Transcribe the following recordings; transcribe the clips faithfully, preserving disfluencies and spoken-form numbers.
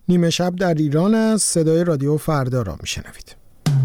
نیمه شب در ایران از صدای رادیو فردا را میشنوید.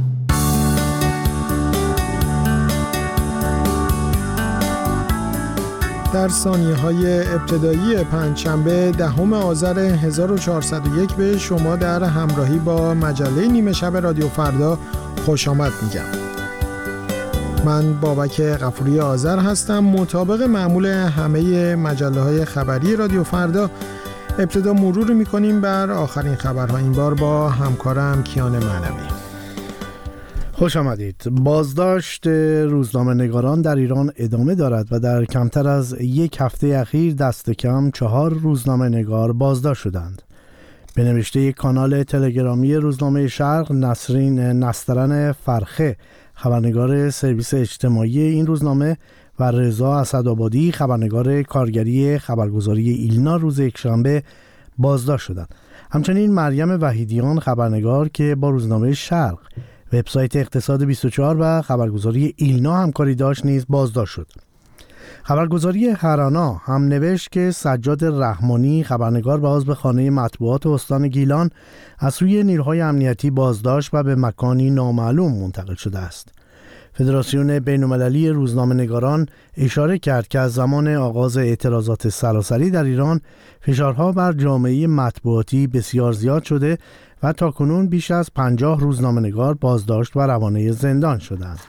در ثانیه‌های ابتدایی پنجشنبه دهم آذر هزار و چهارصد و یک به شما در همراهی با مجله نیمه شب رادیو فردا خوش آمد میگم. من بابک غفوری آذر هستم. مطابق معمول همه مجله‌های خبری رادیو فردا ابتدا مرور می‌کنیم بر آخرین خبرها، این بار با همکارم کیان معنوی. خوش آمدید. بازداشت روزنامه‌نگاران در ایران ادامه دارد و در کمتر از یک هفته اخیر دست کم چهار روزنامه‌نگار بازداشت شدند. به نوشته کانال تلگرامی روزنامه شرق، نسرین نسترن فرخه خبرنگار سرویس اجتماعی این روزنامه و رضا اسدآبادی خبرنگار کارگری خبرگزاری ایلنا روز یکشنبه بازداشت شدند. همچنین مریم وحیدیان خبرنگار که با روزنامه شرق، وبسایت اقتصاد بیست و چهار و خبرگزاری ایلنا همکاری داشت نیز بازداشت شد. خبرگزاری هرانا هم نوشت که سجاد رحمانی خبرنگار به عضو خانه مطبوعات استان گیلان از سوی نیروهای امنیتی بازداشت و به مکانی نامعلوم منتقل شده است. فدراسیون بین‌المللی روزنامه‌نگاران اشاره کرد که از زمان آغاز اعتراضات سراسری در ایران فشارها بر جامعه مطبوعاتی بسیار زیاد شده و تاکنون بیش از پنجاه روزنامه‌نگار بازداشت و روانه زندان شدند.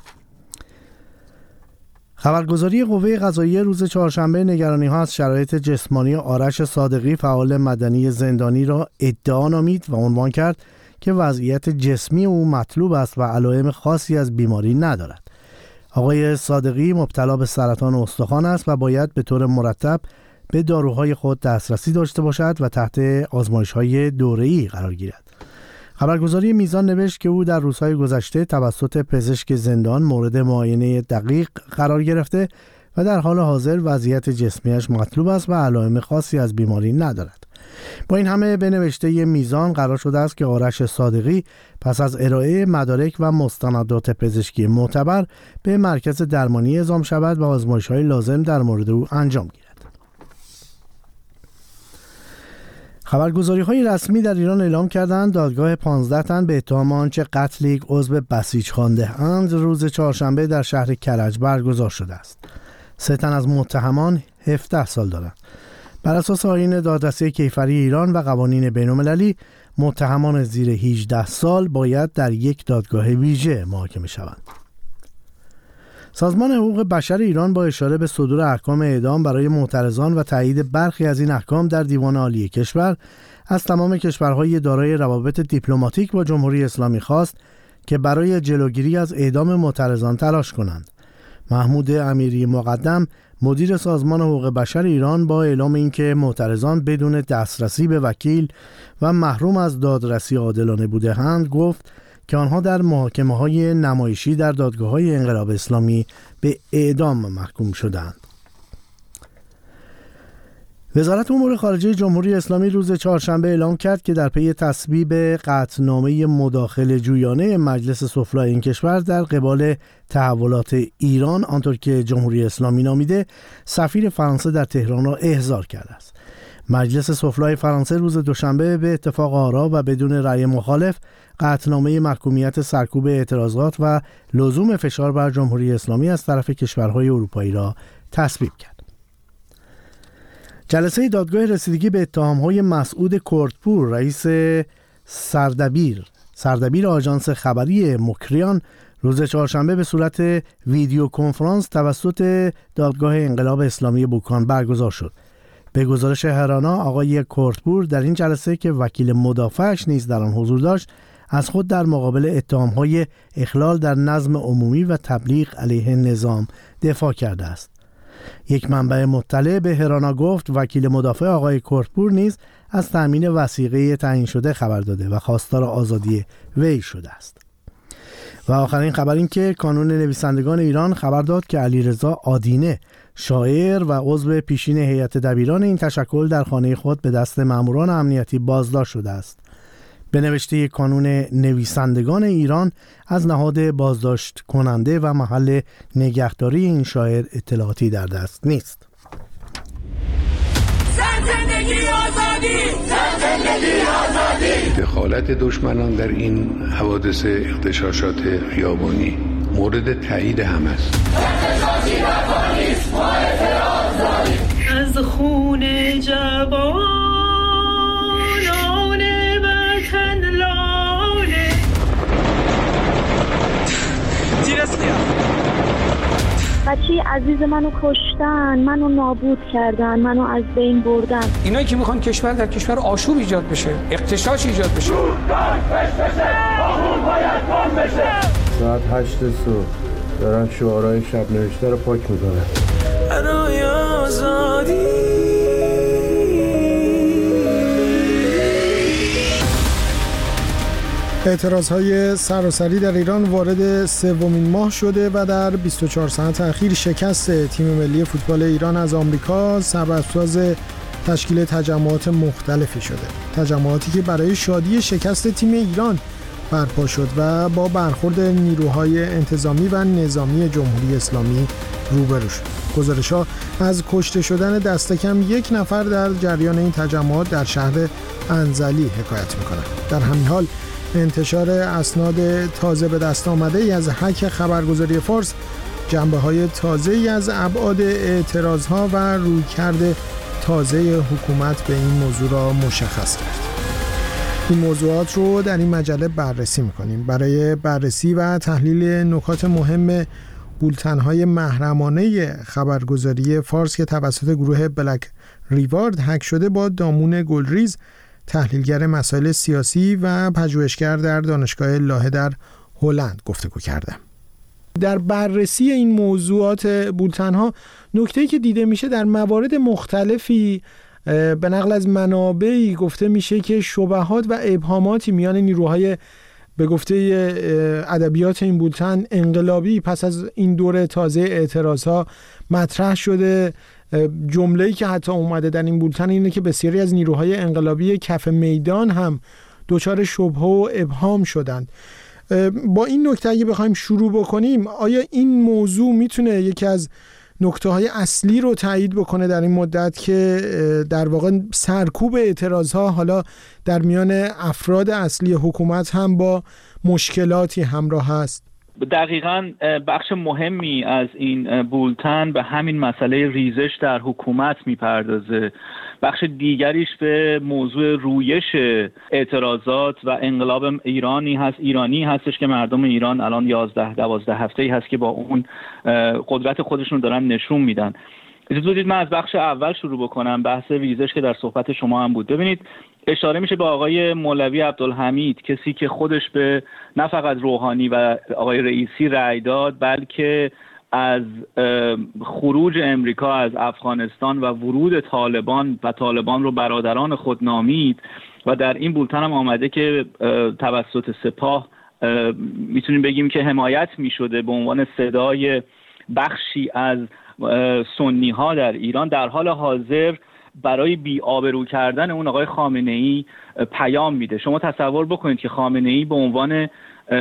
خبرگزاری قوه قضاییه روز چهارشنبه نگرانی‌ها از شرایط جسمانی آرش صادقی فعال مدنی زندانی را ادعا نامید و عنوان کرد که وضعیت جسمی او مطلوب است و علائم خاصی از بیماری ندارد. آقای صادقی مبتلا به سرطان استخوان است و باید به طور مرتب به داروهای خود دسترسی داشته باشد و تحت آزمایش‌های دوره‌ای قرار گیرد. خبرگزاری میزان نوشت که او در روزهای گذشته توسط پزشک زندان مورد معاینه دقیق قرار گرفته و در حال حاضر وضعیت جسمیش مطلوب است و علائم خاصی از بیماری ندارد. با این همه به نوشته میزان قرار شده است که آرش صادقی پس از ارائه مدارک و مستندات پزشکی معتبر به مرکز درمانی اعزام شود و آزمایش‌های لازم در مورد او انجام گیرد. خبرگزاری‌های رسمی در ایران اعلام کردند دادگاه پانزده تن به اتهام آنچه قتل یک عضو بسیج خوانده اند روز چهارشنبه در شهر کرج برگزار شده است. سه تن از متهمان هفده سال دارند. بر اساس آیین دادرسی کیفری ایران و قوانین بین‌المللی متهمان زیر هجده سال باید در یک دادگاه ویژه محاکمه شوند. سازمان حقوق بشر ایران با اشاره به صدور احکام اعدام برای معترضان و تایید برخی از این احکام در دیوان عالی کشور از تمام کشورهای دارای روابط دیپلماتیک با جمهوری اسلامی خواست که برای جلوگیری از اعدام معترضان تلاش کنند. محمود امیری مقدم مدیر سازمان حقوق بشر ایران با اعلام اینکه معترضان بدون دسترسی به وکیل و محروم از دادرسی عادلانه بوده‌اند گفت که آنها در محاکمه‌های نمایشی در دادگاه‌های انقلاب اسلامی به اعدام محکوم شدند. وزارت امور خارجه جمهوری اسلامی روز چهارشنبه اعلام کرد که در پی تصویب قطعنامه مداخله جویانه مجلس سفلای این کشور در قبال تحولات ایران آنطور که جمهوری اسلامی نامیده، سفیر فرانسه در تهران را احضار کرده است. مجلس سفلای فرانسه روز دوشنبه به اتفاق آرا و بدون رأی مخالف قطعنامه محکومیت سرکوب اعتراضات و لزوم فشار بر جمهوری اسلامی از طرف کشورهای اروپایی را تصویب کرد. جلسه دادگاه رسیدگی به اتهام‌های مسعود کردپور رئیس سردبیر سردبیر آژانس خبری مکریان روز چهارشنبه به صورت ویدیو کنفرانس توسط دادگاه انقلاب اسلامی بوکان برگزار شد. به گزارش هرانا آقای کردپور در این جلسه که وکیل مدافعش نیز در آن حضور داشت از خود در مقابل اتهام‌های اخلال در نظم عمومی و تبلیغ علیه نظام دفاع کرده است. یک منبع مطلع به هرانا گفت وکیل مدافع آقای کردپور نیز از تأمین وثیقه تعیین شده خبر داده و خواستار آزادی وی شده است. و آخرین خبر این که کانون نویسندگان ایران خبر داد که علیرضا آدینه شاعر و عضو پیشین هیئت دبیران این تشکل در خانه خود به دست ماموران امنیتی بازداشت شده است. به نوشته کانون نویسندگان ایران از نهاد بازداشت کننده و محل نگهداری این شاعر اطلاعاتی در دست نیست. زندگی آزادی، زندگی آزادی. دخالت دشمنان در این حوادث اغتشاشات خیابانی مورد تایید هم است. از خون جوانان وطن لاله بچه عزیز منو کشتن، منو نابود کردن، منو از بین بردن. اینایی که میخوان کشور در کشور آشوب ایجاد بشه، اغتشاش ایجاد بشه. ساعت هشت صبح دارن شعارهای شب نوشته رو پاک میکنن. برای آزادی اعتراضهای سراسری در ایران وارد سومین ماه شده و در بیست و چهار ساعت اخیر شکست تیم ملی فوتبال ایران از آمریکا سببساز تشکیل تجمعات مختلفی شده. تجمعاتی که برای شادی شکست تیم ایران برپا شد و با برخورد نیروهای انتظامی و نظامی جمهوری اسلامی روبرو شد. گزارش‌ها از کشته شدن دست کم یک نفر در جریان این تجمعات در شهر انزلی حکایت می‌کنند. در همین حال انتشار اسناد تازه به دست آمده ای از هک خبرگزاری فارس جنبه‌های تازه‌ای از ابعاد اعتراض‌ها و رویکرد تازه حکومت به این موضوع را مشخص کرد. این موضوعات رو در این مجله بررسی می‌کنیم. برای بررسی و تحلیل نکات مهم بولتن‌های محرمانه خبرگزاری فارس که توسط گروه بلک ریوارد هک شده با دامون گلریز، تحلیلگر مسائل سیاسی و پژوهشگر در دانشگاه لاهه در هلند گفتگو کردم. در بررسی این موضوعات بولتن‌ها نکته‌ای که دیده میشه در موارد مختلفی به نقل از منابعی گفته میشه که شبهات و ابهاماتی میان نیروهای به گفته ادبیات این بولتن انقلابی پس از این دوره تازه اعتراضها مطرح شده. جمله‌ای که حتی اومده در این بولتن اینه که بسیاری از نیروهای انقلابی کف میدان هم دچار شبهه و ابهام شدند. با این نکته اگه بخوایم شروع بکنیم، آیا این موضوع میتونه یکی از نکته‌های اصلی رو تایید بکنه در این مدت که در واقع سرکوب اعتراضها حالا در میان افراد اصلی حکومت هم با مشکلاتی همراه هست؟ دقیقاً بخش مهمی از این بولتن به همین مسئله ریزش در حکومت میپردازه. بخش دیگریش به موضوع رویش اعتراضات و انقلاب ایرانی هست ایرانی هستش که مردم ایران الان یازده دوازده هفته‌ای هست که با اون قدرت خودشون دارن نشون میدن. اجازه بدید من از بخش اول شروع بکنم، بحث ریزش که در صحبت شما هم بود. ببینید، اشاره میشه به آقای مولوی عبدالحمید، کسی که خودش به نه فقط روحانی و آقای رئیسی رأی داد، بلکه از خروج امریکا از افغانستان و ورود طالبان و طالبان رو برادران خود نامید و در این بولتن هم آمده که توسط سپاه میتونیم بگیم که حمایت میشده به عنوان صدای بخشی از سنی ها در ایران، در حال حاضر برای بی آبرو کردن اون آقای خامنه‌ای پیام میده. شما تصور بکنید که خامنه‌ای به عنوان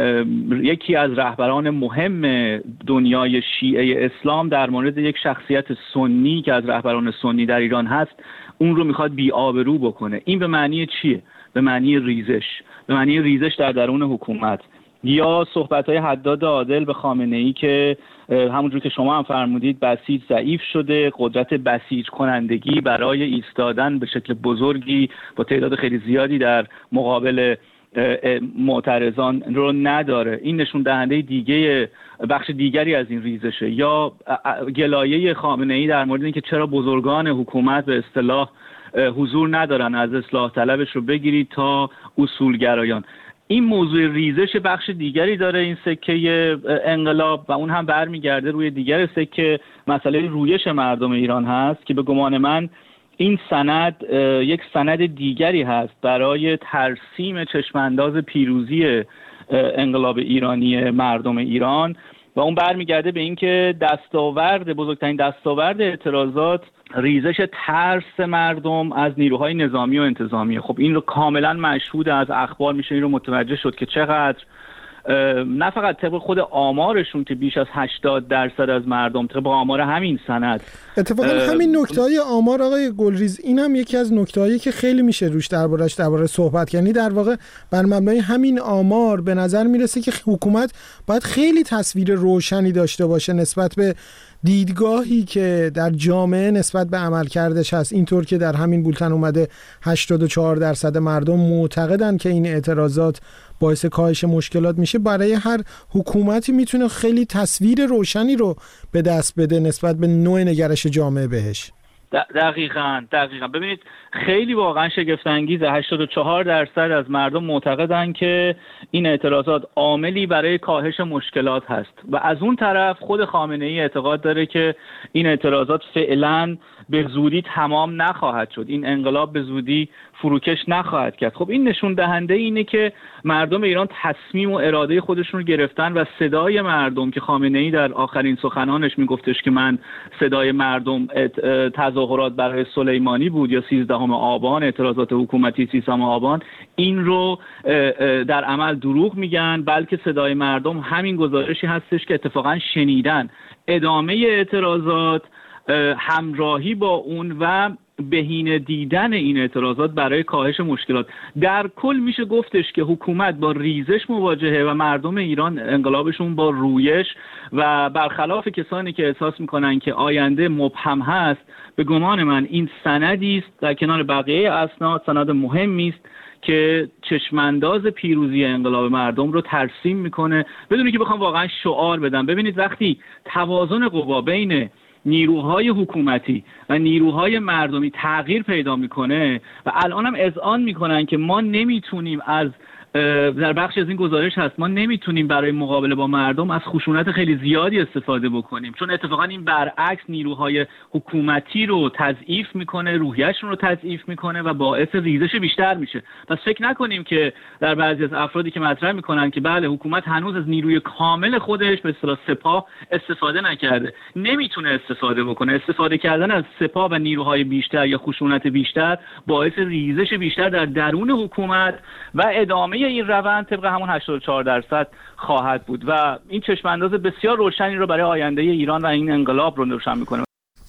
یکی از رهبران مهم دنیای شیعه اسلام در مورد یک شخصیت سنی که از رهبران سنی در ایران هست اون رو میخواد بی آبرو بکنه. این به معنی چیه؟ به معنی ریزش، به معنی ریزش در درون حکومت. یا صحبت‌های حداد عادل به خامنه‌ای که همونجور که شما هم فرمودید بسیج ضعیف شده، قدرت بسیج کنندگی برای ایستادن به شکل بزرگی با تعداد خیلی زیادی در مقابل معترضان رو نداره. این نشون دهنده دیگه بخش دیگری از این ریزشه. یا گلایه خامنه‌ای در مورد اینکه چرا بزرگان حکومت به اصطلاح حضور ندارن، از اصلاح طلبش رو بگیرید تا اصولگرایان. این موضوع ریزش بخش دیگری داره این سکه انقلاب و اون هم برمیگرده روی دیگر سکه، مسئله رویش مردم ایران هست که به گمان من این سند یک سند دیگری هست برای ترسیم چشمانداز پیروزی انقلاب ایرانی مردم ایران و اون برمیگرده به اینکه دستاورد بزرگترین دستاورد اعتراضات ریزش ترس مردم از نیروهای نظامی و انتظامی. خب این رو کاملا مشهود از اخبار میشه این رو متوجه شد که چقدر نه فقط طبق خود آمارشون که بیش از هشتاد درصد از مردم، طبق آمار همین سند. اتفاقا همین نکته‌های آمار آقای گلریز، این هم یکی از نکته‌هایی که خیلی میشه روش دربارش درباره صحبت کنی. در واقع بر مبنای همین آمار به نظر میرسه که حکومت باید خیلی تصویر روشنی داشته باشه نسبت به دیدگاهی که در جامعه نسبت به عملکردش هست. اینطور که در همین بولتن اومده هشتاد و چهار درصد مردم معتقدن که این اعتراضات باعث کاهش مشکلات میشه. برای هر حکومتی میتونه خیلی تصویر روشنی رو به دست بده نسبت به نوع نگرش جامعه بهش. دقیقاً دقیقاً ببینید خیلی واقعا شگفت انگیزه. هشتاد و چهار درصد از مردم معتقدن که این اعتراضات عاملی برای کاهش مشکلات هست و از اون طرف خود خامنه ای اعتقاد داره که این اعتراضات فعلاً به زودی تمام نخواهد شد، این انقلاب به زودی فروکش نخواهد کرد. خب این نشون دهنده اینه که مردم ایران تصمیم و اراده خودشون رو گرفتن و صدای مردم که خامنه ای در آخرین سخنانش میگفتش که من صدای مردم تظاهرات برای سلیمانی بود یا سیزدهم آبان، اعتراضات حکومتی سیزدهم آبان، این رو در عمل دروغ میگن، بلکه صدای مردم همین گزارشی هستش که اتفاقا شنیدن. ادامه اعتراضات، همراهی با اون و بهینه دیدن این اعتراضات برای کاهش مشکلات. در کل میشه گفتش که حکومت با ریزش مواجهه و مردم ایران انقلابشون با رویش و برخلاف کسانی که احساس میکنن که آینده مبهم هست، به گمان من این سندی است در کنار بقیه اسناد، سند مهمی است که چشمانداز پیروزی انقلاب مردم رو ترسیم میکنه بدون که بخوام واقعا شعار بدم. ببینید وقتی توازن قوا بین نیروهای حکومتی و نیروهای مردمی تغییر پیدا میکنه و الان هم اذعان میکنن که ما نمیتونیم از در بخشی از این گزارش هست ما نمیتونیم برای مقابله با مردم از خشونت خیلی زیادی استفاده بکنیم، چون اتفاقا این برعکس نیروهای حکومتی رو تضعیف میکنه، روحیه‌شون رو تضعیف میکنه و باعث ریزش بیشتر میشه. پس فکر نکنیم که در بعضی از افرادی که مطرح میکنن که بله حکومت هنوز از نیروی کامل خودش به اصطلاح سپاه استفاده نکرده، نمیتونه استفاده بکنه. استفاده کردن از سپاه و نیروهای بیشتر یا خشونت بیشتر باعث ریزش بیشتر در درون حکومت و ادامه این روند طبق همون هشتاد و چهار درصد خواهد بود و این چشمانداز بسیار روشنی رو برای آینده ایران و این انقلاب رو روشن میکنه.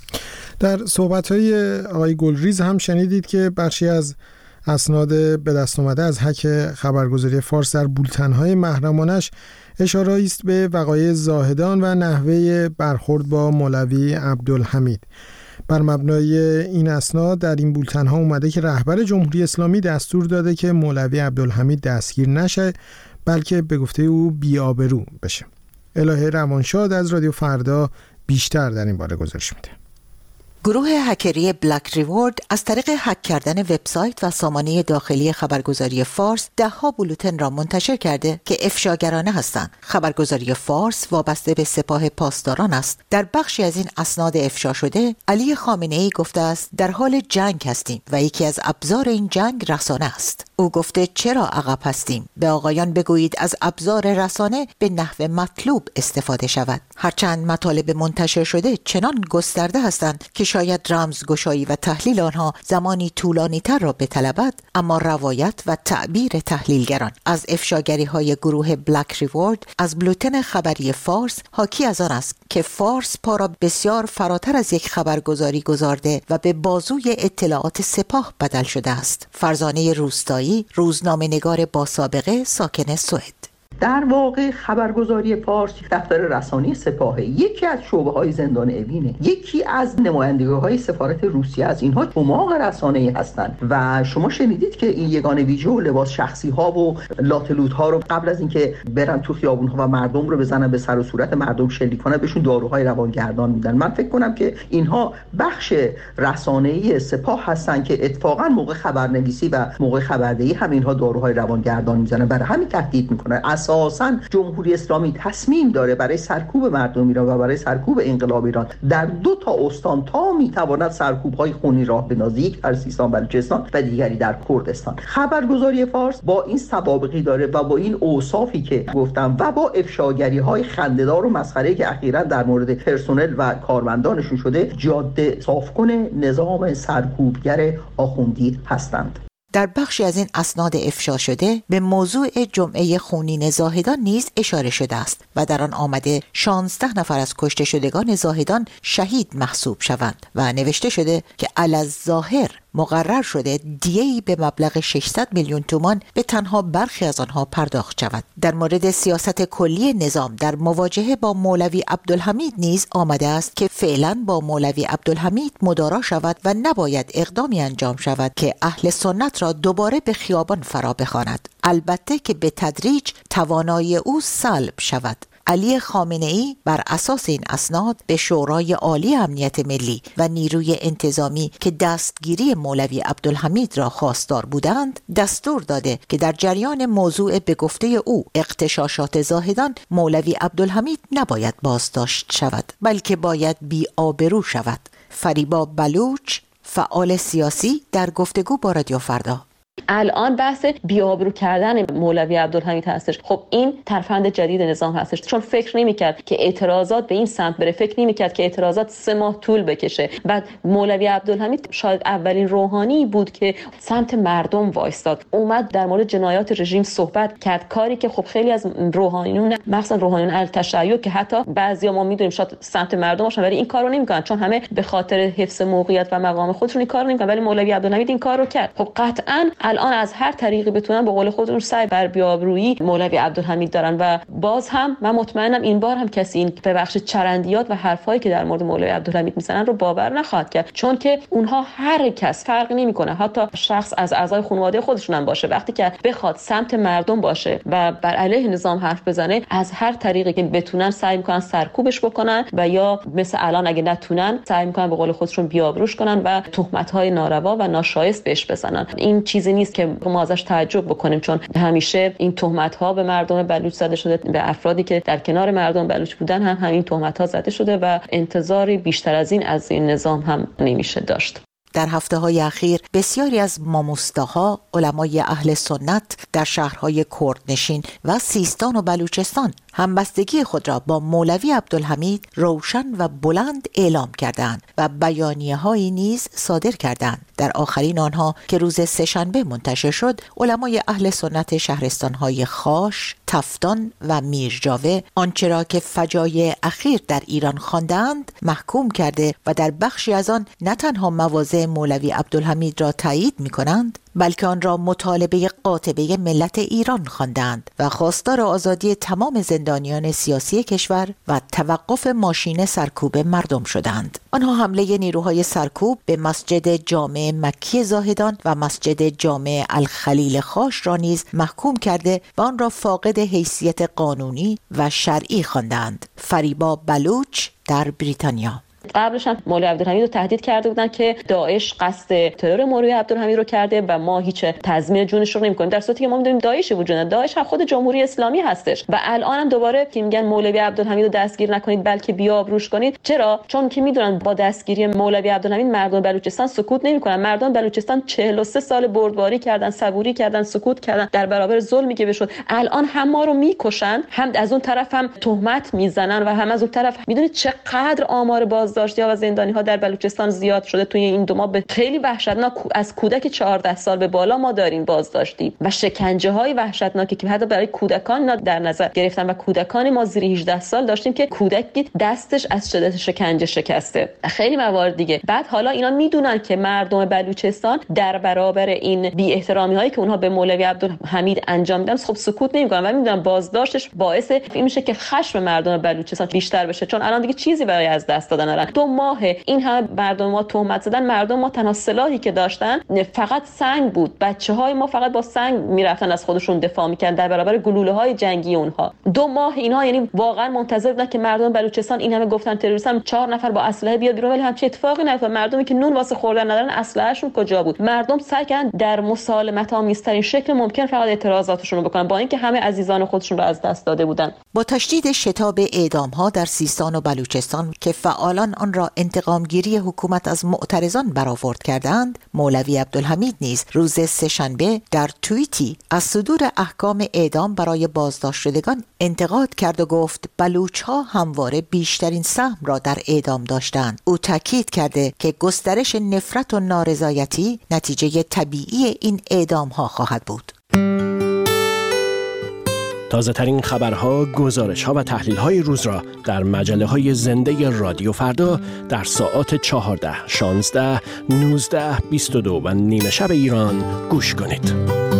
در صحبت‌های آقای گلریز هم شنیدید که بخشی از اسناد به دست اومده از هک خبرگزاری فارس در بولتن‌های محرمانش اشاره است به وقایع زاهدان و نحوه برخورد با مولوی عبدالحمید. بر مبنای این اسناد در این بولتن‌ها اومده که رهبر جمهوری اسلامی دستور داده که مولوی عبدالحمید دستگیر نشه، بلکه به گفته او بی‌آبرو بشه. الهه روانشاد از رادیو فردا بیشتر در این باره گزارش میده. گروه هکری بلک ریوارد از طریق هک کردن وبسایت و سامانه داخلی خبرگزاری فارس ده ها بولتن را منتشر کرده که افشاگرانه هستند. خبرگزاری فارس وابسته به سپاه پاسداران است. در بخشی از این اسناد افشا شده، علی خامنه ای گفته است در حال جنگ هستیم و یکی از ابزار این جنگ رسانه است. او گفته چرا عقب هستیم؟ به آقایان بگویید از ابزار رسانه به نحو مطلوب استفاده شود. هرچند مطالب منتشر شده چنان گسترده هستند که شاید رمزگشایی و تحلیل آنها زمانی طولانی تر را بطلبد، اما روایت و تعبیر تحلیلگران از افشاگری های گروه بلک ریوارد از بولتن خبری فارس حاکی از آن است که فارس پا را بسیار فراتر از یک خبرگزاری گذارده و به بازوی اطلاعات سپاه بدل شده است. فرزانه روستایی، روزنامه نگار با سابقه، ساکن سوئد. در واقع خبرگزاری فارس دفتر رسانه‌ای سپاهه، یکی از شعبه‌های زندان اوینه، یکی از نمایندگی‌های سفارت روسیه از اینها چماق رسانه‌ای هستند و شما شنیدید که این یگانه ویژه و لباس شخصی‌ها و لاتلوت‌ها رو قبل از اینکه برن تو خیابون‌ها و مردم رو بزنن به سر و صورت مردم شلیک کنن بهشون داروهای روانگردان میدن. من فکر کنم که اینها بخش رسانه‌ای سپاه هستن که اتفاقا موقع خبرنویسی و موقع خبردهی هم اینها داروهای روانگردان میزنن، برای همین تهدید میکنن. اساساً جمهوری اسلامی تصمیم داره برای سرکوب مردم ایران و برای سرکوب انقلاب ایران در دو تا استان تا میتواند سرکوب‌های خونی راه بندازه، یک در سیستان بلوچستان و دیگری در کردستان. خبرگزاری فارس با این سوابقی داره و با این اوصافی که گفتم و با افشاگری‌های خنده‌دار و مسخره‌ای که اخیراً در مورد پرسنل و کارمندانشون شده، جاده صافکن نظام سرکوبگر آخوندی هستند. در بخشی از این اسناد افشا شده به موضوع جمعه خونین زاهدان نیز اشاره شده است و در آن آمده شانزده نفر از کشته شدگان زاهدان شهید محسوب شوند و نوشته شده که علی‌الظاهر مقرر شده دیه‌ای به مبلغ ششصد میلیون تومان به تنها برخی از آنها پرداخت شود. در مورد سیاست کلی نظام در مواجهه با مولوی عبدالحمید نیز آمده است که فعلا با مولوی عبدالحمید مدارا شود و نباید اقدامی انجام شود که اهل سنت را دوباره به خیابان فرا بخواند، البته که به تدریج توانایی او سلب شود. علی خامنه‌ای بر اساس این اسناد به شورای عالی امنیت ملی و نیروی انتظامی که دستگیری مولوی عبدالحمید را خواستار بودند دستور داده که در جریان موضوع به گفته او اغتشاشات زاهدان مولوی عبدالحمید نباید بازداشت شود بلکه باید بی آبرو شود. فریبا بلوچ، فعال سیاسی، در گفتگو با رادیو فردا: الان بحث بی‌آبرو کردن مولوی عبدالحمید هستش. خب این ترفند جدید نظام هستش، چون فکر نمی‌کرد که اعتراضات به این سمت بره، فکر نمی‌کرد که اعتراضات سه ماه طول بکشه. بعد مولوی عبدالحمید شاید اولین روحانی بود که سمت مردم وایستاد، اومد در مورد جنایات رژیم صحبت کرد، کاری که خب خیلی از روحانیون، مثلا روحانیون التشیع که حتی بعضیا ما می‌دونیم شاید سمت مردم باشن ولی این کارو نمی‌کنن، چون همه به خاطر حفظ موقعیت و مقام خودشون این کارو نمی‌کنن، ولی مولوی عبدالحمید این کارو کرد. خب قطعاً الان از هر طریقی بتونن به قول خودشون سعی بر بی‌آبرویی مولوی عبدالحمید دارن و باز هم من مطمئنم این بار هم کسی این به بخش چرندیات و حرفایی که در مورد مولوی عبدالحمید میزنن رو باور نخواهد کرد، چون که اونها هر کس فرق نمیکنه، حتی شخص از اعضای خانواده خودشون هم باشه، وقتی که بخواد سمت مردم باشه و بر علیه نظام حرف بزنه از هر طریقی که بتونن سعی میکنن سرکوبش بکنن و یا مثل الان اگه نتونن سعی میکنن به قول خودشون بی‌آبروش کنن و تهمت‌های ناروا و ناشایست بهش بزنن. این چیزی نیست که ما ازش تعجب بکنیم، چون همیشه این تهمت‌ها به مردم بلوچ زده شده، به افرادی که در کنار مردم بلوچ بودن هم همین تهمت‌ها زده شده و انتظاری بیشتر از این از این نظام هم نمیشه داشت. در هفته‌های اخیر بسیاری از ماموستاها، علمای اهل سنت در شهرهای کردنشین و سیستان و بلوچستان همبستگی خود را با مولوی عبدالحمید روشن و بلند اعلام کردند و بیانیه‌هایی نیز صادر کردند. در آخرین آنها که روز سه‌شنبه منتشر شد، علمای اهل سنت شهرستان‌های خاش، تفتان و میرجاوه آنچه را که فجایع اخیر در ایران خواندند محکوم کرده و در بخشی از آن نه تنها مواضع مولوی عبدالحمید را تایید می‌کنند بلکه آن را مطالبه قاطبه ملت ایران خواندند و خواستار آزادی تمام زندانیان سیاسی کشور و توقف ماشین سرکوب مردم شدند. آنها حمله نیروهای سرکوب به مسجد جامع مکی زاهدان و مسجد جامع الخلیل خاش را نیز محکوم کرده و آن را فاقد حیثیت قانونی و شرعی خواندند. فریبا بلوچ در بریتانیا: قبلش هم مولوی عبدالحمید رو تهدید کرده بودن که داعش قصد ترور مولوی عبدالحمید رو کرده و ما هیچ تضمین جونش رو نمی‌کنیم، در صورتی که ما می‌دونیم داعش وجود نداره. داعش هم خود جمهوری اسلامی هستش و الان هم دوباره که میگن مولوی عبدالحمید رو دستگیر نکنید بلکه بی‌آبروش کنید. چرا؟ چون که میدونن با دستگیری مولوی عبدالحمید مردم بلوچستان سکوت نمی‌کنن. مردم بلوچستان چهل و سه سال بردباری کردن، صبوری کردن، سکوت کردن در برابر ظلمی که بهشون. الان هم ما رو میکشن، هم از اون طرف هم تهمت میزنن و هم از اون طرف میدونید چقدر آمار بازداشتی ها و زندانی ها در بلوچستان زیاد شده توی این دو ماه. به خیلی وحشتناک از کودک چهارده سال به بالا ما داریم بازداشتی و شکنجه های وحشتناکی که حتی برای کودکان اینا در نظر گرفتن و کودکان ما زیر هجده سال داشتیم که کودکی دستش از شدت شکنجه شکسته. خیلی موارد دیگه. بعد حالا اینا میدونن که مردم بلوچستان در برابر این بی احترامی هایی که اونها به مولوی عبدالحمید انجام میدن خب سکوت نمیکنن و میدونن بازداشتش باعث این میشه که خشم مردم بلوچستان بیشتر بشه، چون الان دیگه چیزی برای از دست دادن ندارن. دو ماه این همه مردم ما تهمت زدن، مردم ما تنها سلاحی که داشتن فقط سنگ بود. بچه‌های ما فقط با سنگ میرفتن از خودشون دفاع میکردن در برابر گلوله‌های جنگی اونها. دو ماه اینها یعنی واقعا منتظر بودن که مردم بلوچستان این همه گفتن تروریستن، چهار نفر با اسلحه بیاد بیرون، ولی همچین اتفاقی نیفتاد. مردمی که نون واسه خوردن ندارن اسلحه‌شون کجا بود؟ مردم سعی کردن در مسالمت آمیزترین شکل ممکن فقط اعتراضاتشون رو بکنن با اینکه همه عزیزان خودشون رو از دست داده بودن. با تشدید شتاب اعدام‌ها در سیستان و بلوچستان که فعالان معترضان آن را انتقامگیری حکومت از معترضان برآورد کردند، مولوی عبدالحمید نیز روز سه‌شنبه در توییتی از صدور احکام اعدام برای بازداشت شدگان انتقاد کرد و گفت بلوچ‌ها همواره بیشترین سهم را در اعدام داشتند. او تاکید کرده که گسترش نفرت و نارضایتی نتیجه طبیعی این اعدام‌ها خواهد بود. تازه ترین خبرها، گزارش‌ها و تحلیل‌های روز را در مجله‌های زنده رادیو فردا در ساعات چهارده، شانزده، نوزده، بیست و دو و نیمه شب ایران گوش کنید.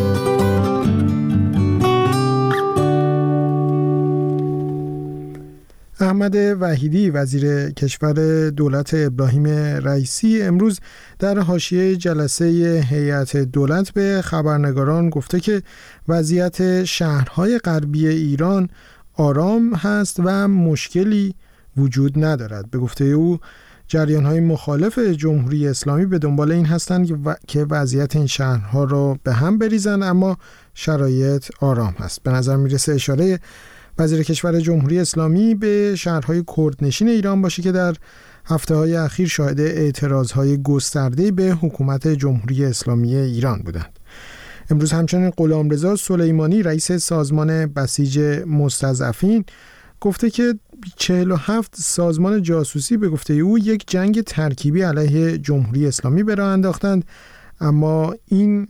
احمد وحیدی وزیر کشور دولت ابراهیم رئیسی امروز در حاشیه جلسه هیئت دولت به خبرنگاران گفته که وضعیت شهرهای غربی ایران آرام هست و مشکلی وجود ندارد. به گفته او جریان‌های مخالف جمهوری اسلامی به دنبال این هستند که وضعیت این شهرها را به هم بریزند، اما شرایط آرام هست. به نظر میرسه اشاره وزیر کشور جمهوری اسلامی به شهرهای کردنشین ایران باشه که در هفته‌های اخیر شاهد اعتراضهای گسترده به حکومت جمهوری اسلامی ایران بودند. امروز همچنین غلامرضا سلیمانی رئیس سازمان بسیج مستضعفین گفته که چهل و هفت سازمان جاسوسی به گفته او یک جنگ ترکیبی علیه جمهوری اسلامی به راه انداختند، اما این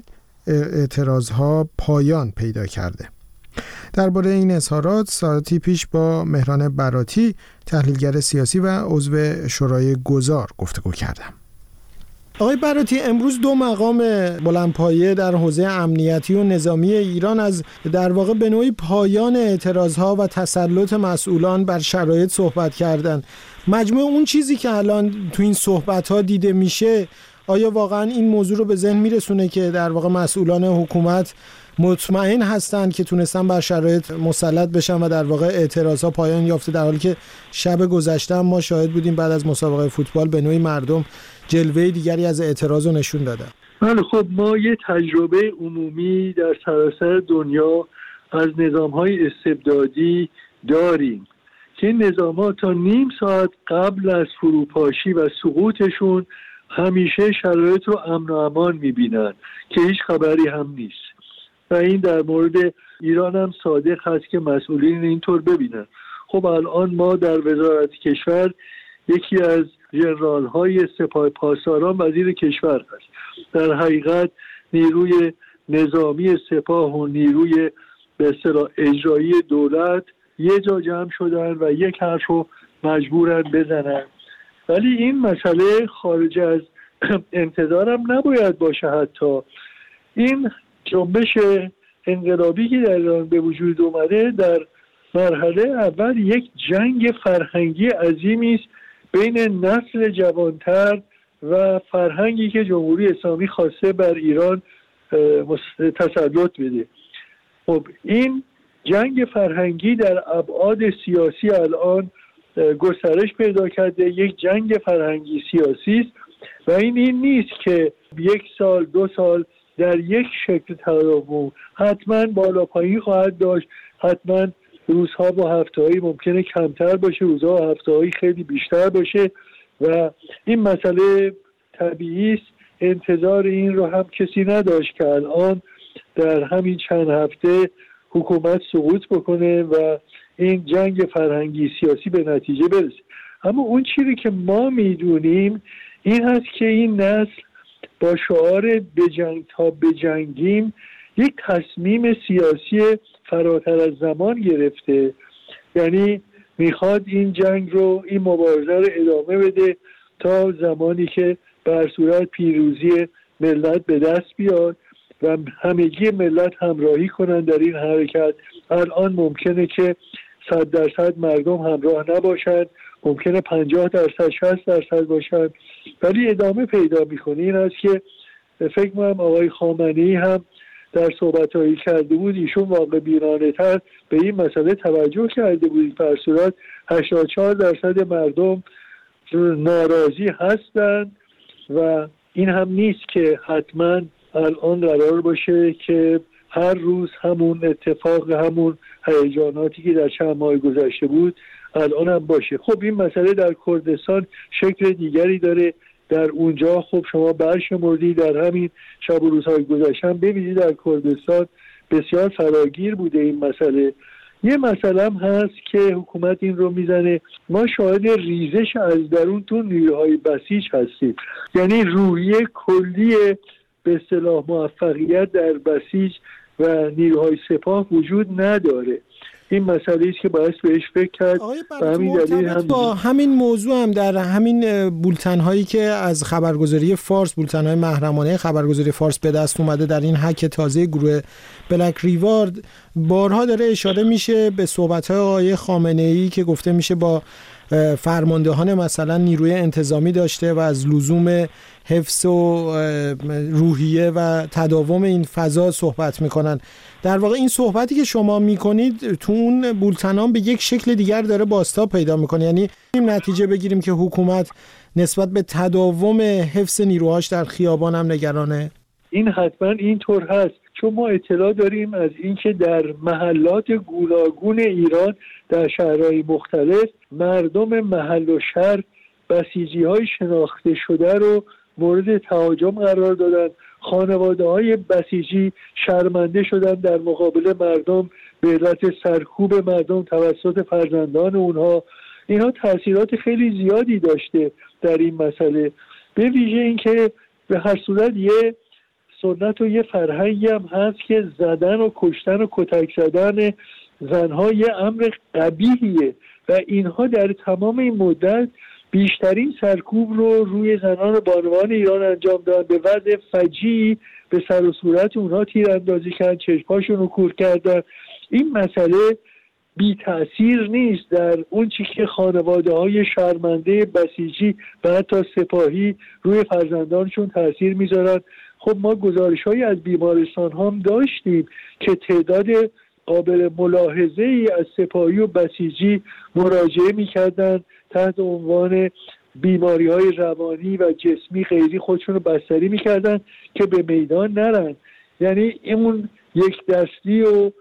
اعتراضها پایان پیدا کرده. درباره این اظهارات ساعتی پیش با مهران براتی تحلیلگر سیاسی و عضو شورای گذار گفتگو کردم. آقای براتی، امروز دو مقام بلندپایه در حوزه امنیتی و نظامی ایران از در واقع به نوعی پایان اعتراضها و تسلط مسئولان بر شرایط صحبت کردند. مجموع اون چیزی که الان تو این صحبت‌ها دیده میشه، آیا واقعا این موضوع رو به ذهن میرسونه که در واقع مسئولان حکومت مطمئن هستند که تونستن بر شرایط مسلط بشن و در واقع اعتراضها پایان یافته، در حالی که شب گذشته ما شاهد بودیم بعد از مسابقه فوتبال به نوعی مردم جلوه دیگری از اعتراض رو نشون دادن؟ بله، خب ما یه تجربه عمومی در سراسر دنیا از نظام‌های استبدادی داریم که این نظام‌ها تا نیم ساعت قبل از فروپاشی و سقوطشون همیشه شرایط رو امن و امان می‌بینن که هیچ خبری هم نیست. و این در مورد ایران هم صادق هست که مسئولین اینطور ببینن. خب الان ما در وزارت کشور یکی از ژنرال های سپاه پاسداران وزیر کشور هست. در حقیقت نیروی نظامی سپاه و نیروی به اصطلاح اجرایی دولت یه جا جمع شدن و یک حرف رو مجبورن بزنن، ولی این مسئله خارج از انتظارم نباید باشه. حتی این جنبش انقلابی که در ایران به وجود اومده در مرحله اول یک جنگ فرهنگی عظیمی است بین نسل جوانتر و فرهنگی که جمهوری اسلامی خواسته بر ایران تسلط بده. خب این جنگ فرهنگی در ابعاد سیاسی الان گسترش پیدا کرده، یک جنگ فرهنگی سیاسی است و این این نیست که یک سال دو سال در یک شکل تداوم حتما بالا پایین خواهد داشت، حتما روزها با هفته‌هایی ممکنه کمتر باشه، روزها و هفته‌هایی خیلی بیشتر باشه و این مسئله طبیعی است. انتظار این رو هم کسی نداشت که الان در همین چند هفته حکومت سقوط بکنه و این جنگ فرهنگی سیاسی به نتیجه برسه. اما اون چیزی که ما میدونیم این هست که این نسل با شعار بجنگ تا بجنگیم یک تصمیم سیاسی فراتر از زمان گرفته، یعنی میخواد این جنگ رو، این مبارزه رو ادامه بده تا زمانی که به هر صورت پیروزی ملت به دست بیاد و همگی ملت همراهی کنن در این حرکت. الان ممکنه که صد درصد مردم همراه نباشن، ممکنه پنجاه درصد شصت درصد باشن، ولی ادامه پیدا میکنه. این است که فکر می‌کنم آقای خامنه‌ای هم در صحبت‌هایی کرده بود، ایشون واقع بینانه تر به این مسئله توجه کرده بود. در صورت هشتاد و چهار درصد مردم ناراضی هستند و این هم نیست که حتما الان قرار باشه که هر روز همون اتفاق، همون هیجاناتی که در چند ماه گذشته بود الان هم باشه. خب این مسئله در کردستان شکل دیگری داره. در اونجا خب شما برشمردی در همین شب و روزهای گذشته هم ببینید در کردستان بسیار فراگیر بوده این مسئله. یه مسئله هم هست که حکومت این رو میزنه، ما شاهد ریزش از درون تو نیروهای بسیج هستیم، یعنی روحیه کلی به اصطلاح موفقیت در بسیج و نیروهای سپاه وجود نداره. این مسئله است که باعث بهش فکر کرد. و همین دلیل هم با همین موضوع هم در همین بولتن هایی که از خبرگزاری فارس، بولتن های محرمانه خبرگزاری فارس به دست اومده در این هک تازه گروه بلک ریوارد، بارها داره اشاره میشه به صحبت های آقای خامنه ای که گفته میشه با فرماندهان مثلا نیروی انتظامی داشته و از لزوم حفظ و روحیه و تداوم این فضا صحبت میکنن. در واقع این صحبتی که شما میکنید تو اون بولتنان به یک شکل دیگر داره بازتاب پیدا میکنه، یعنی این نتیجه بگیریم که حکومت نسبت به تداوم حفظ نیروهاش در خیابان هم نگرانه. این حتما اینطور هست، چون ما اطلاع داریم از اینکه در محلات گوناگون ایران در شهرهای مختلف مردم محل و شهر بسیجی های شناخته شده رو مورد تهاجم قرار دادن. خانواده های بسیجی شرمنده شدن در مقابل مردم به علت سرکوب مردم توسط فرزندان اونها. اینها تاثیرات خیلی زیادی داشته در این مسئله، به ویژه اینکه به هر صورت یه سنت و یه فرهنگی هم هست که زدن و کشتن و کتک زدن زنها یه امر قبیحیه و اینها در تمام این مدت بیشترین سرکوب رو روی زنان و بانوان ایران انجام دادن، به وضع فجیعی به سر و صورت اونها تیراندازی کردن، چشماشون رو کور کردن. این مسئله بی تأثیر نیست در اون چی که خانواده های شرمنده بسیجی و حتی سپاهی روی فرزندانشون تأثیر میذارن. خب ما گزارش هایی از بیمارستان هم داشتیم که تعداد قابل ملاحظه ای از سپاهی و بسیجی مراجعه میکردن تحت عنوان بیماری های روانی و جسمی غیری خودشون رو بستری میکردن که به میدان نرن. یعنی اون یک دستی و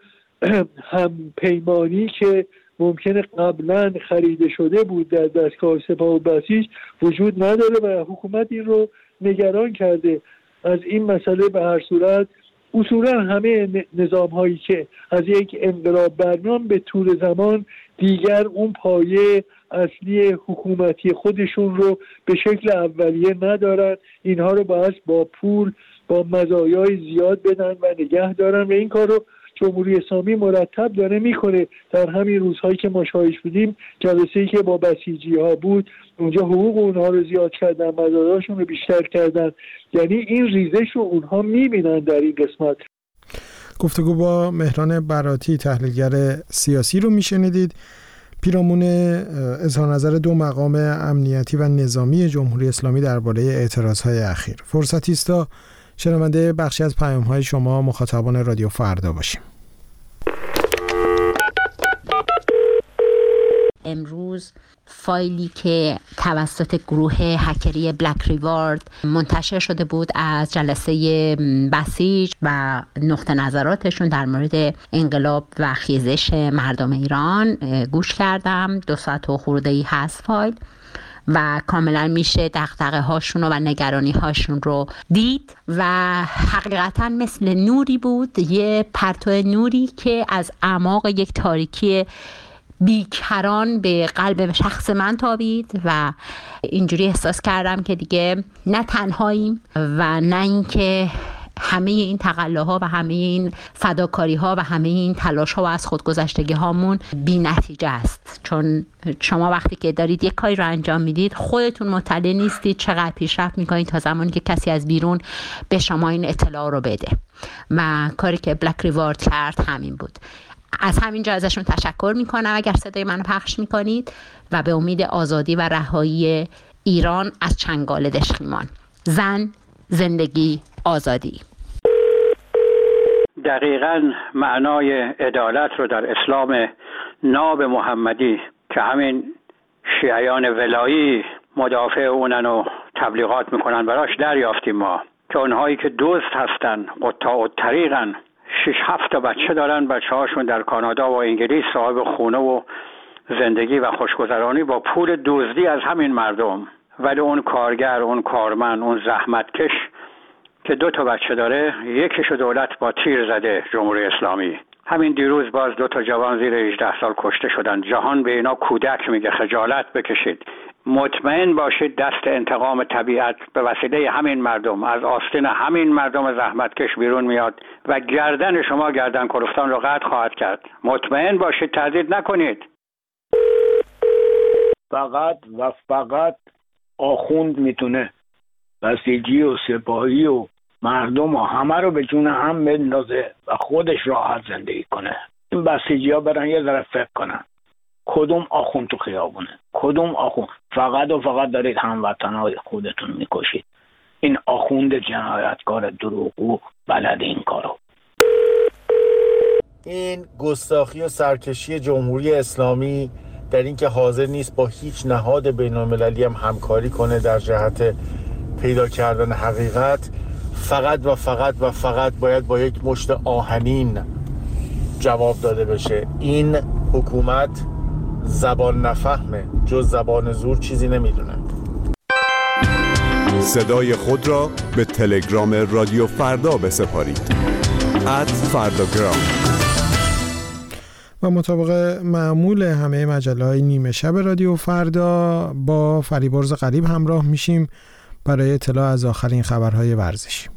هم پیمانی که ممکنه قبلا خریده شده بود در دستگاه سپاه و بسیج وجود نداره و حکومت این رو نگران کرده. از این مسئله به هر صورت اصولا همه نظام هایی که از یک انقلاب برمیان به طول زمان دیگر اون پایه اصلی حکومتی خودشون رو به شکل اولیه ندارن، اینها رو باید با پول با مزایای زیاد بدن و نگه دارن و این کار رو جمهوری اسلامی مرتب داره میکنه. در همین روزهایی که ما شاهدش بودیم جلسه‌ای که با بسیجی ها بود، اونجا حقوق اونها رو زیاد کردن، مزایاشون رو بیشتر کردن، یعنی این ریزش رو اونها میبینن در این قسمت. گفتگو با مهران براتی تحلیلگر سیاسی رو میشنیدید. پیرامون اظهار نظر دو مقام امنیتی و نظامی جمهوری اسلامی درباره اعتراضهای اخیر، فرصتی است تا شنونده بخشی از پیام‌های شما مخاطبان رادیو فردا باشیم. امروز فایلی که توسط گروه هکری بلک ریوارد منتشر شده بود از جلسه بسیج و نقطه نظراتشون در مورد انقلاب و خیزش مردم ایران گوش کردم. دو ساعت و خورده‌ای هست فایل و کاملا میشه دغدغه هاشون و نگرانی هاشون رو دید و حقیقتا مثل نوری بود، یه پرتو نوری که از اعماق یک تاریکی بیکران به قلب شخص من تابید و اینجوری احساس کردم که دیگه نه تنهاییم و نه اینکه همه این تقلاها و همه این فداکاری ها و همه این تلاش ها و از خودگذشتگی هامون بی نتیجه است. چون شما وقتی که دارید یک کاری رو انجام میدید خودتون مطلع نیستید چقدر پیشرفت میکنید تا زمانی که کسی از بیرون به شما این اطلاع رو بده و کاری که بلک ریوارد کرد همین بود. از همینجا ازشون تشکر میکنم اگر صدای منو پخش میکنید و به امید آزادی و رهایی ایران از چنگال دشخیمان. زن، زندگی، آزادی. دقیقاً معنای عدالت رو در اسلام ناب محمدی که همین شیعیان ولایی مدافع اونن و تبلیغات میکنن براش دریافتیم ما، که اونهایی که دزد هستن، قطاع الطریقن، شش هفت تا بچه دارن، بچه هاشون در کانادا و انگلیس صاحب خونه و زندگی و خوشگذرانی با پول دزدی از همین مردم. ولی اون کارگر، اون کارمند، اون زحمتکش که دو تا بچه داره، یکیشو دولت با تیر زده، جمهوری اسلامی. همین دیروز باز دو تا جوان زیر هجده سال کشته شدن. جهان به اینا کودک میگه، خجالت بکشید. مطمئن باشید دست انتقام طبیعت به وسیله همین مردم از آستین همین مردم زحمتکش بیرون میاد و گردن شما گردن کلفتان رو قطع خواهد کرد. مطمئن باشید، تردید نکنید. فقط و فقط آخوند میتونه بسیجی و سپاهی و مردم و همه رو به جون هم بندازه و خودش راحت زندگی کنه. این بسیجی ها برن یه ذره فکر کنن کدوم آخوند تو خیابونه، کدوم آخوند. فقط و فقط دارید هموطنهای خودتون میکشید. این آخوند جنایتکار دروغگو بلد این کارو. این گستاخی و سرکشی جمهوری اسلامی در این که حاضر نیست با هیچ نهاد بین‌المللی هم همکاری کنه در جهت پیدا کردن حقیقت، فقط و فقط و فقط باید با یک مشت آهنین جواب داده بشه. این حکومت زبان نفهمه، جز زبان زور چیزی نمیدونه. صدای خود را به تلگرام رادیو فردا بسپارید. ات فرداگرام. و مطابق معمول همه مجله‌های نیمه شب رادیو فردا با فریبرز غریب همراه میشیم برای اطلاع از آخرین خبرهای ورزشی.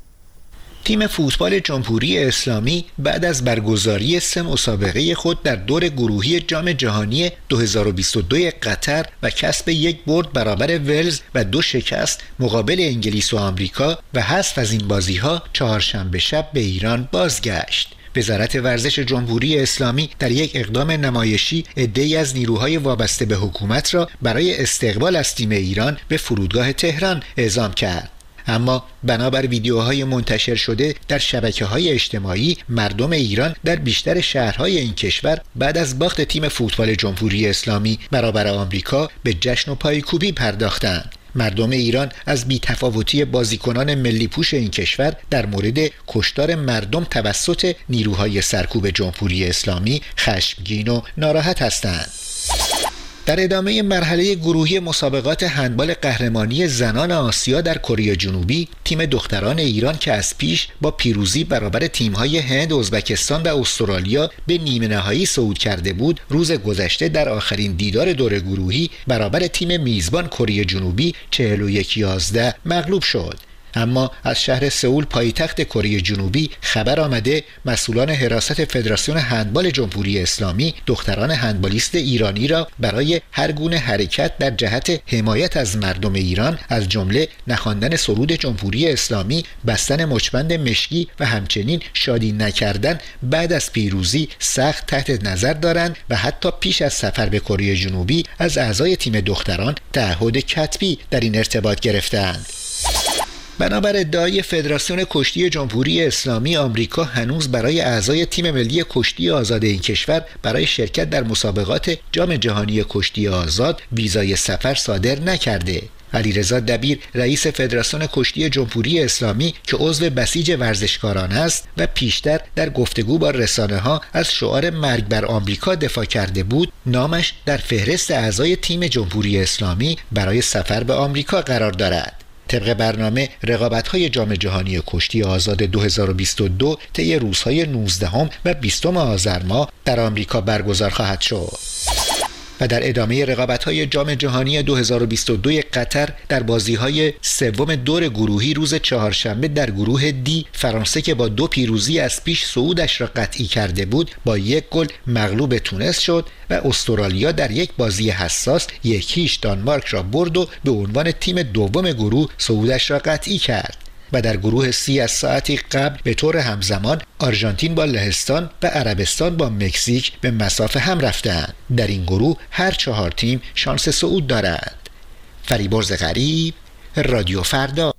تیم فوتبال جمهوری اسلامی بعد از برگزاری سه مسابقه خود در دور گروهی جام جهانی دو هزار و بیست و دو قطر و کسب یک برد برابر ولز و دو شکست مقابل انگلیس و آمریکا و حذف از این بازی‌ها چهارشنبه شب به ایران بازگشت. وزارت ورزش جمهوری اسلامی در یک اقدام نمایشی عده‌ای از نیروهای وابسته به حکومت را برای استقبال از تیم ایران به فرودگاه تهران اعزام کرد. اما بنابر ویدیوهای منتشر شده در شبکه‌های اجتماعی، مردم ایران در بیشتر شهرهای این کشور بعد از باخت تیم فوتبال جمهوری اسلامی برابر آمریکا به جشن و پایکوبی پرداختند. مردم ایران از بی‌تفاوتی بازیکنان ملی پوش این کشور در مورد کشتار مردم توسط نیروهای سرکوب جمهوری اسلامی خشمگین و ناراحت هستند. در ادامه مرحله گروهی مسابقات هندبال قهرمانی زنان آسیا در کره جنوبی، تیم دختران ایران که از پیش با پیروزی برابر تیم‌های هند، ازبکستان و استرالیا به نیمه نهایی صعود کرده بود، روز گذشته در آخرین دیدار دور گروهی برابر تیم میزبان کره جنوبی چهل و یک یازده مغلوب شد. اما از شهر سئول پایتخت کره جنوبی خبر آمده مسئولان حراست فدراسیون هندبال جمهوری اسلامی دختران هندبالیست ایرانی را برای هر گونه حرکت در جهت حمایت از مردم ایران از جمله نخواندن سرود جمهوری اسلامی، بستن مچبند مشکی و همچنین شادی نکردن بعد از پیروزی سخت تحت نظر دارند و حتی پیش از سفر به کره جنوبی از اعضای تیم دختران تعهد کتبی در این ارتباط گرفتند. بنابر ادعای فدراسیون کشتی جمهوری اسلامی، آمریکا هنوز برای اعضای تیم ملی کشتی آزاد این کشور برای شرکت در مسابقات جام جهانی کشتی آزاد ویزای سفر صادر نکرده. علیرضا دبیر رئیس فدراسیون کشتی جمهوری اسلامی که عضو بسیج ورزشکاران است و پیشتر در گفتگو با رسانه‌ها از شعار مرگ بر آمریکا دفاع کرده بود، نامش در فهرست اعضای تیم جمهوری اسلامی برای سفر به آمریکا قرار دارد. طبق برنامه رقابت‌های جام جهانی کشتی آزاد دو هزار و بیست و دو طی روزهای نوزدهم و بیستم آذر ماه در آمریکا برگزار خواهد شد. و در ادامه رقابت‌های جام جهانی دو هزار و بیست و دو قطر در بازی‌های سوم دور گروهی روز چهارشنبه در گروه دی، فرانسه که با دو پیروزی از پیش صعودش را قطعی کرده بود با یک گل مغلوب تونس شد و استرالیا در یک بازی حساس یک هیچ دانمارک را برد و به عنوان تیم دوم گروه صعودش را قطعی کرد. و در گروه سی از ساعتی قبل به طور همزمان آرژانتین با لهستان و عربستان با مکزیک به مسافه هم رفتند. در این گروه هر چهار تیم شانس صعود دارند. فریبرز غریب، رادیو فردا.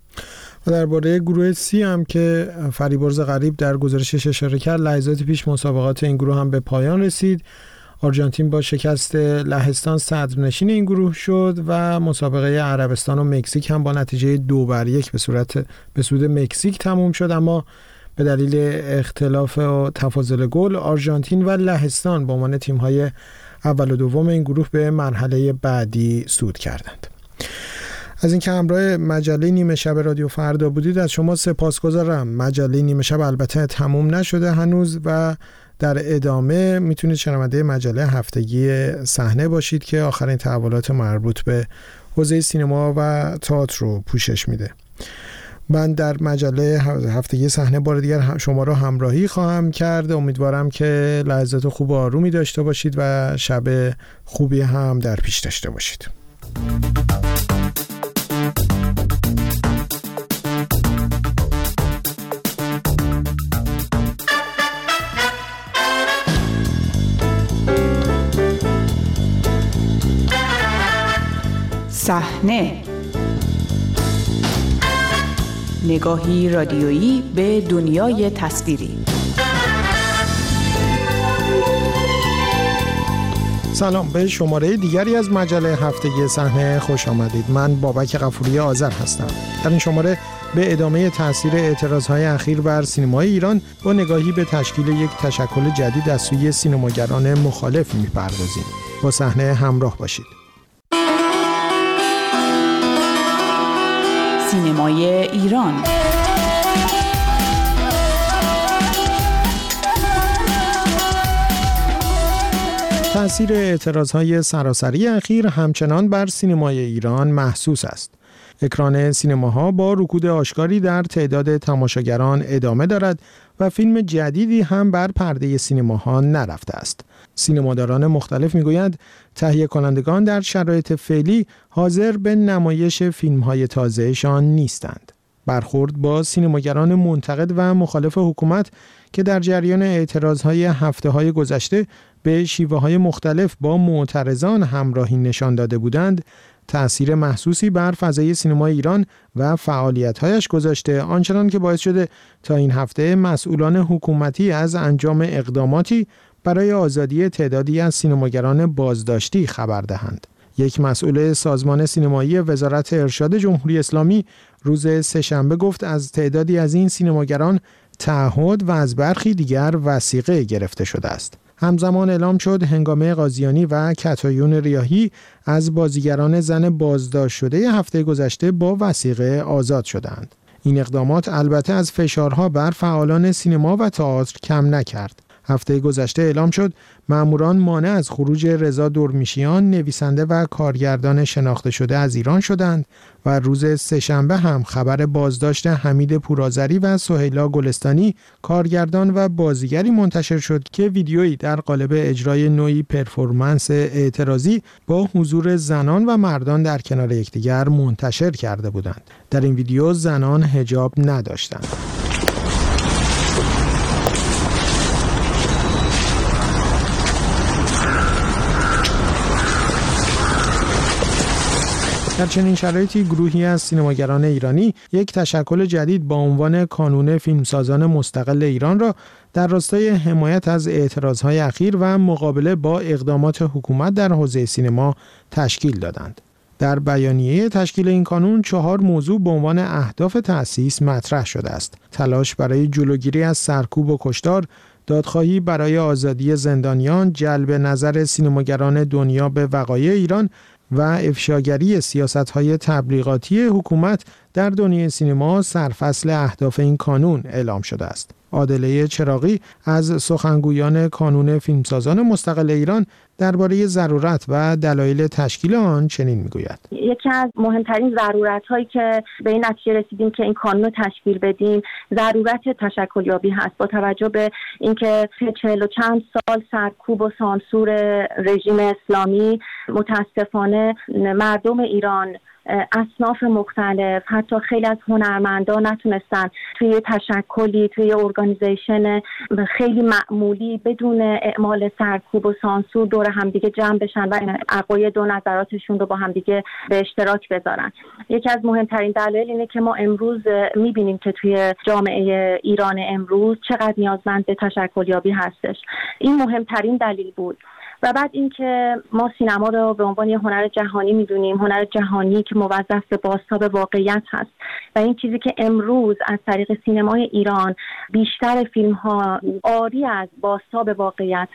و درباره گروه سی هم که فریبرز غریب در گزارشش اشاره کرد، لحظات پیش مسابقات این گروه هم به پایان رسید. آرژانتین با شکست لهستان صدرنشین این گروه شد و مسابقه عربستان و مکزیک هم با نتیجه دو بر یک به صورت به سود مکزیک تموم شد، اما به دلیل اختلاف و تفاضل گل آرژانتین و لهستان به عنوان تیم‌های اول و دوم این گروه به مرحله بعدی صعود کردند. از اینکه همراه مجله نیمه شب رادیو فردا بودید از شما سپاسگزارم. مجله نیمه شب البته تموم نشده هنوز و در ادامه میتونید شنونده مجله هفتگی صحنه باشید که آخرین تحولات مربوط به حوزه سینما و تئاتر رو پوشش میده. من در مجله هفتگی صحنه بار دیگر شما را همراهی خواهم کرد. امیدوارم که لحظات خوب و آرومی داشته باشید و شب خوبی هم در پیش داشته باشید. صحنه، نگاهی رادیویی به دنیای تصویری. سلام، به شماره دیگری از مجله هفتگی صحنه خوش آمدید. من بابک غفوری آذر هستم. در این شماره به ادامه تاثیر اعتراضهای اخیر بر سینمای ایران با نگاهی به تشکیل یک تشکل جدید از سوی سینماگران مخالف می‌پردازیم. با صحنه همراه باشید. سینمای ایران. تأثیر اعتراضهای سراسری اخیر همچنان بر سینمای ایران محسوس است. اکران سینماها با رکود آشکاری در تعداد تماشاگران ادامه دارد و فیلم جدیدی هم بر پرده سینماها نرفته است. سینماداران مختلف میگویند تهیه کنندگان در شرایط فعلی حاضر به نمایش فیلم‌های تازه‌شان نیستند. برخورد با سینماگران منتقد و مخالف حکومت که در جریان اعتراضهای هفته‌های گذشته به شیوه‌های مختلف با معترضان همراهی نشان داده بودند، تأثیر محسوسی بر فضای سینمای ایران و فعالیت‌هایش گذاشته، آنچنان که باعث شده تا این هفته مسئولان حکومتی از انجام اقداماتی برای آزادی تعدادی از سینماگران بازداشتی خبر دهند. یک مسئول سازمان سینمایی وزارت ارشاد جمهوری اسلامی روز سه‌شنبه گفت از تعدادی از این سینماگران تعهد و از برخی دیگر وثیقه گرفته شده است. همزمان اعلام شد هنگامه قاضیانی و کتایون ریاحی از بازیگران زن بازداشت شده هفته گذشته با وثیقه آزاد شدند. این اقدامات البته از فشارها بر فعالان سینما و تئاتر کم نکرد. هفته گذشته اعلام شد ماموران مانع از خروج رضا دورمیشیان، نویسنده و کارگردان شناخته شده از ایران شدند و روز سه‌شنبه هم خبر بازداشت حمید پورآذری و سهیلا گلستانی، کارگردان و بازیگری منتشر شد که ویدیویی در قالب اجرای نوعی پرفورمنس اعتراضی با حضور زنان و مردان در کنار یکدیگر منتشر کرده بودند. در این ویدیو زنان حجاب نداشتند. در چنین شرایطی گروهی از سینماگران ایرانی یک تشکل جدید با عنوان کانون فیلمسازان مستقل ایران را در راستای حمایت از اعتراضهای اخیر و مقابله با اقدامات حکومت در حوزه سینما تشکیل دادند. در بیانیه تشکیل این کانون چهار موضوع به عنوان اهداف تأسیس مطرح شده است: تلاش برای جلوگیری از سرکوب و کشتار، دادخواهی برای آزادی زندانیان، جلب نظر سینماگران دنیا به وقایع ایران و افشاگری سیاست‌های تبلیغاتی حکومت در دنیای سینما سرفصل اهداف این کانون اعلام شده است. عادله چراغی از سخنگویان کانون فیلمسازان مستقل ایران درباره ضرورت و دلایل تشکیل آن چنین میگوید: یکی از مهمترین ضرورت‌هایی که به این نتیجه رسیدیم که این کانون رو تشکیل بدیم ضرورت تشکلیابی هست، با توجه به اینکه چهل و چند سال سرکوب و سانسور رژیم اسلامی متاسفانه مردم ایران، اصناف مختلف، حتی خیلی از هنرمندان نتونستن توی تشکلی، توی ارگانیزیشن خیلی معمولی بدون اعمال سرکوب و سانسور دور همدیگه جمع بشن و عقاید و نظراتشون رو با همدیگه به اشتراک بذارن. یکی از مهمترین دلایل اینه که ما امروز میبینیم که توی جامعه ایران امروز چقدر نیازمند به تشکلیابی هستش. این مهمترین دلیل بود. و بعد اینکه ما سینما رو به عنوان یه هنر جهانی میدونیم، هنر جهانی که موظف به بازتاب واقعیت هست و این چیزی که امروز از طریق سینمای ایران بیشتر فیلم ها عاری از بازتاب واقعیت هست.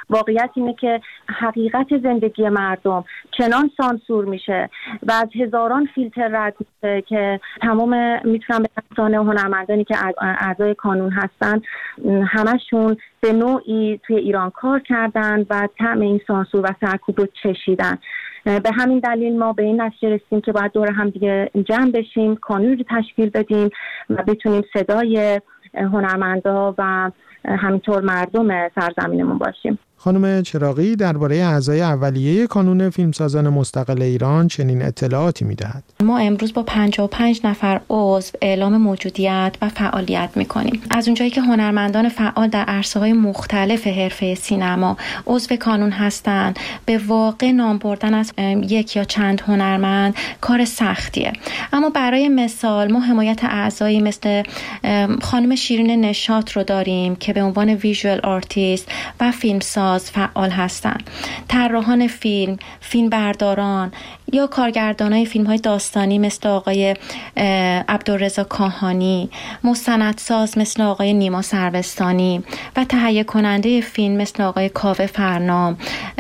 واقعیت اینه که حقیقت زندگی مردم چنان سانسور میشه و از هزاران فیلتر رد میشه که تمام میتونم به دستان هنرمندانی که اعضای کانون هستن همشون به نوعی توی ایران کار کردن و طعم این سانسور و سرکوب رو چشیدن. به همین دلیل ما به این نتیجه رسیدیم که باید دور هم دیگه جمع بشیم، کانون رو تشکیل بدیم و بتونیم صدای هنرمندا و همینطور مردم سرزمینمون باشیم. خانم چراغی درباره اعضای اولیه کانون فیلمسازان مستقل ایران چنین اطلاعاتی می‌دهد. ما امروز با پنجاه و پنج نفر عضو اعلام موجودیت و فعالیت می‌کنیم. از اونجایی که هنرمندان فعال در عرصه‌های مختلف حرفه سینما عضو کانون هستند، به واقع نام بردن از یک یا چند هنرمند کار سختیه. اما برای مثال ما حمایت اعضایی مثل خانم شیرین نشاط رو داریم که به عنوان ویژوال آرتیست و فیلمساز فعال هستند. طراحان فیلم، فیلم برداران یا کارگردانای فیلم‌های داستانی مثل آقای عبدالرضا کاهانی، مستندساز مثل آقای نیما سروستانی و تهیه کننده فیلم مثل آقای کاوه فرنام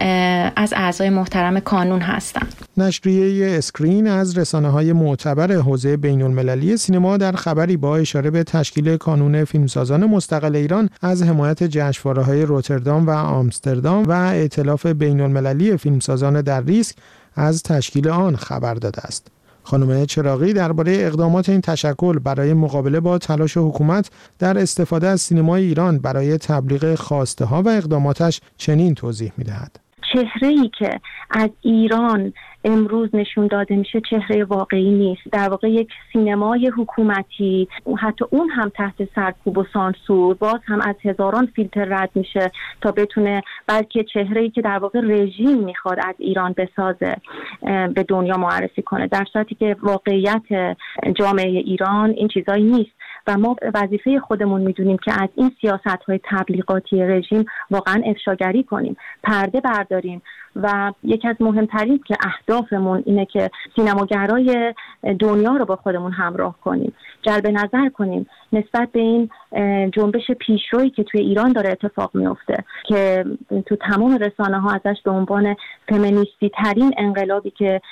از اعضای محترم کانون هستند. نشریه اسکرین از رسانه‌های معتبر حوزه بین‌المللی سینما در خبری با اشاره به تشکیل کانون فیلمسازان مستقل ایران از حمایت جشنواره‌های روتردام و آمستردام و ائتلاف بین‌المللی فیلمسازان در ریسک از تشکیل آن خبر داده است. خانم چراغی درباره اقدامات این تشکل برای مقابله با تلاش حکومت در استفاده از سینمای ایران برای تبلیغ خواسته‌ها و اقداماتش چنین توضیح می‌دهد. چهره‌ای که از ایران امروز نشون داده میشه چهره واقعی نیست. در واقع یک سینمای حکومتی، حتی اون هم تحت سرکوب و سانسور، باز هم از هزاران فیلتر رد میشه تا بتونه بلکه چهره‌ای که در واقع رژیم میخواد از ایران بسازه به دنیا معرفی کنه، در صورتی که واقعیت جامعه ایران این چیزایی نیست و ما وظیفه خودمون میدونیم که از این سیاست‌های تبلیغاتی رژیم واقعا افشاگری کنیم، پرده برداریم و یکی از مهمترین که اهدافمون اینه که سینماگرای دنیا رو با خودمون همراه کنیم، جلب نظر کنیم نسبت به این جنبش پیشرویی که توی ایران داره اتفاق میفته که تو تمام رسانه‌ها ازش به عنوان فمینیستی ترین انقلابی که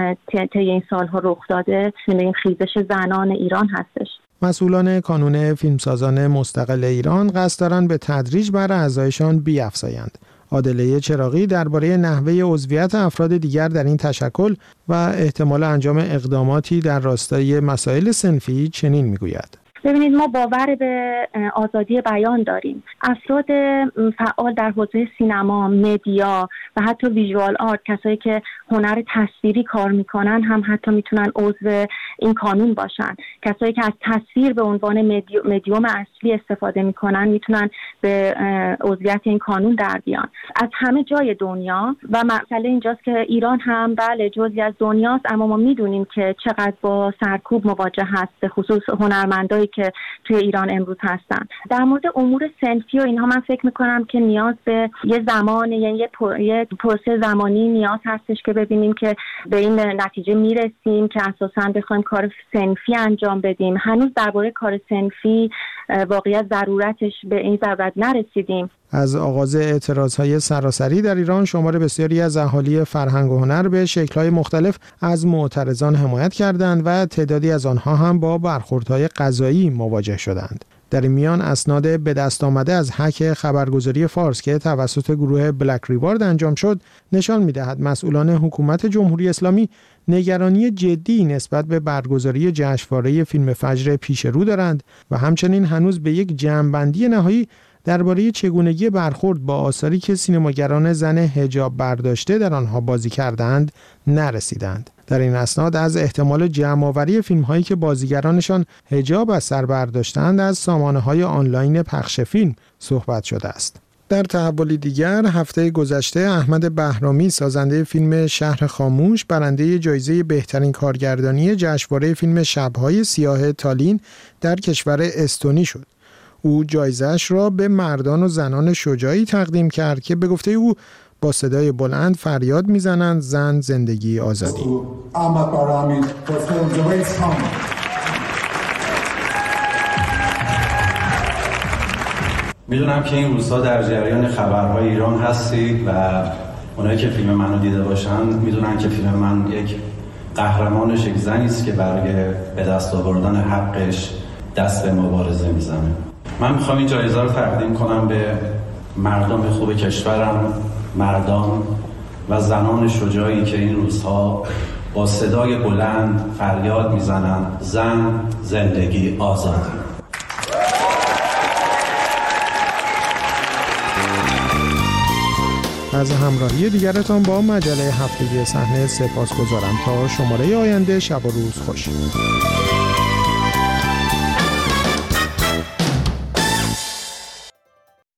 طی این سالها رخ داده این خیزش زنان ایران هستش. مسئولان کانون فیلمسازان مستقل ایران قصد دارند به تدریج بر اعضایشان بیفزایند. عادله چراغی درباره نحوه عضویت افراد دیگر در این تشکل و احتمال انجام اقداماتی در راستای مسائل صنفی چنین میگوید. ببینید ما باور به آزادی بیان داریم. افراد فعال در حوزه سینما، مدیا و حتی ویژوال آرت، کسایی که هنر تصویری کار میکنن هم حتی میتونن عضو این کانون باشن. کسایی که از تصویر به عنوان مدیوم اصلی استفاده میکنن میتونن به عضویت این کانون در بیان. از همه جای دنیا و مسئله اینجاست که ایران هم بله جزئی از دنیاست، اما ما میدونیم که چقدر با سرکوب مواجه هست، به خصوص هنرمندایی که توی ایران امروز هستن. در مورد امور صنفی و اینها من فکر میکنم که نیاز به یه زمان، یعنی یه, پر... یه پروسه زمانی نیاز هستش که ببینیم که به این نتیجه میرسیم که اساساً بخوایم کار صنفی انجام بدیم. هنوز درباره کار صنفی واقعیت ضرورتش به این ضرورت نرسیدیم. از آغاز اعتراضهای سراسری در ایران شمار بسیاری از اهالی فرهنگ و هنر به شکل‌های مختلف از معترضان حمایت کردند و تعدادی از آنها هم با برخوردهای قضایی مواجه شدند. در این میان اسناد به دست آمده از هک خبرگزاری فارس که توسط گروه بلک ریوارد انجام شد نشان می‌دهد مسئولان حکومت جمهوری اسلامی نگرانی جدی نسبت به برگزاری جشنواره فیلم فجر پیش رو دارند و همچنین هنوز به یک جمع‌بندی نهایی درباره چگونگی برخورد با آثاری که سینماگران زن حجاب برداشته در آنها بازی کردند نرسیدند. در این اسناد از احتمال جمع‌آوری فیلم‌هایی که بازیگرانشان حجاب از سر برداشتند از سامانه‌های آنلاین پخش فیلم صحبت شده است. در تحولی دیگر هفته گذشته احمد بهرامی سازنده فیلم شهر خاموش برنده جایزه بهترین کارگردانی جشنواره فیلم شب‌های سیاه تالین در کشور استونی شد. او جایزه‌اش را به مردان و زنان شجاعی تقدیم کرد که به گفته او با صدای بلند فریاد می‌زنند زن، زندگی، آزادی. میدونم که این روزها در جریان خبرهای ایران هستید و اونایی که فیلم منو دیده باشن میدونن که فیلم من یک قهرمانش یک زنی است که برای به دست آوردن حقش دست به مبارزه میزنه. من میخوام این جایزه رو تقدیم کنم به مردم خوب کشورم، مردان و زنان شجاعی که این روزها با صدای بلند فریاد میزنن زن، زندگی، آزادی. از همراهی دیگرتان با مجله هفتگی صحنه سپاسگزارم. تا شماره آینده، شب و روز خوش.